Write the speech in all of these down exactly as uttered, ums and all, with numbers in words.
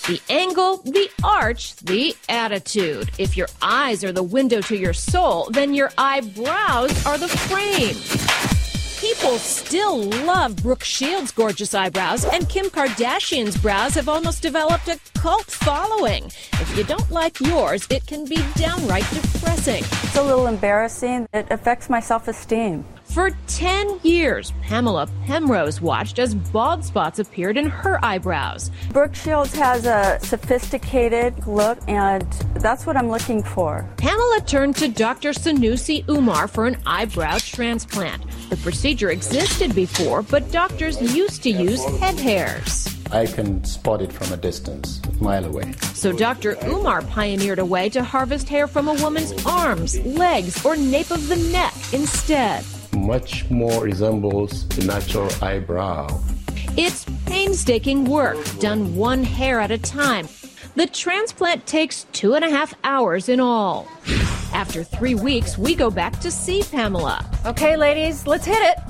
The angle, the arch, the attitude. If your eyes are the window to your soul, then your eyebrows are the frame. People still love Brooke Shields' gorgeous eyebrows, and Kim Kardashian's brows have almost developed a cult following. If you don't like yours, it can be downright depressing. It's a little embarrassing. It affects my self-esteem. For ten years, Pamela Penrose watched as bald spots appeared in her eyebrows. Brooke Shields has a sophisticated look, and that's what I'm looking for. Pamela turned to Doctor Sanusi Umar for an eyebrow transplant. The procedure existed before, but doctors used to use head hairs. I can spot it from a distance, a mile away. So Doctor Umar pioneered a way to harvest hair from a woman's arms, legs, or nape of the neck instead. Much more resembles the natural eyebrow. It's painstaking work, done one hair at a time. The transplant takes two and a half hours in all. After three weeks, we go back to see Pamela. Okay, ladies, let's hit it.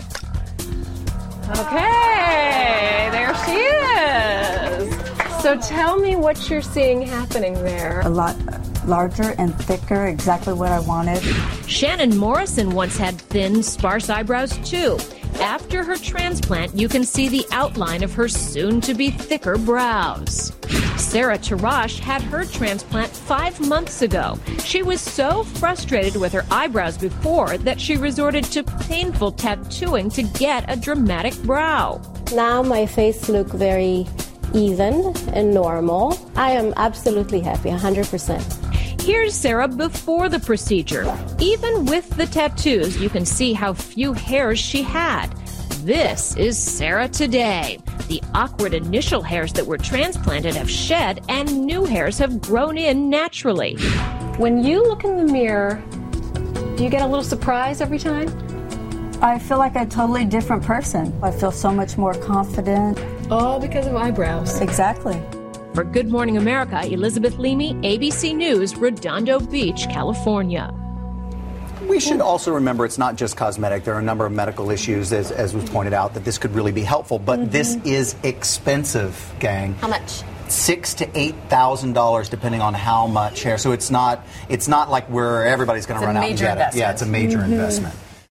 Okay, there she is. So tell me what you're seeing happening there. A lot larger and thicker, exactly what I wanted. Shannon Morrison once had thin, sparse eyebrows too. After her transplant, you can see the outline of her soon-to-be thicker brows. Sarah Tarash had her transplant five months ago. She was so frustrated with her eyebrows before that she resorted to painful tattooing to get a dramatic brow. Now my face looks very even and normal. I am absolutely happy, one hundred percent. Here's Sarah before the procedure. Even with the tattoos, you can see how few hairs she had. This is Sarah today. The awkward initial hairs that were transplanted have shed, and new hairs have grown in naturally. When you look in the mirror, do you get a little surprise every time? I feel like a totally different person. I feel so much more confident. All because of eyebrows. Exactly. For Good Morning America, Elizabeth Leamy, A B C News, Redondo Beach, California. We should also remember it's not just cosmetic. There are a number of medical issues, as, as was pointed out, that this could really be helpful. But mm-hmm. this is expensive, gang. How much? Six to eight thousand dollars, depending on how much hair. So it's not it's not like where everybody's going to run out and get investment. it. Yeah, it's a major mm-hmm. investment.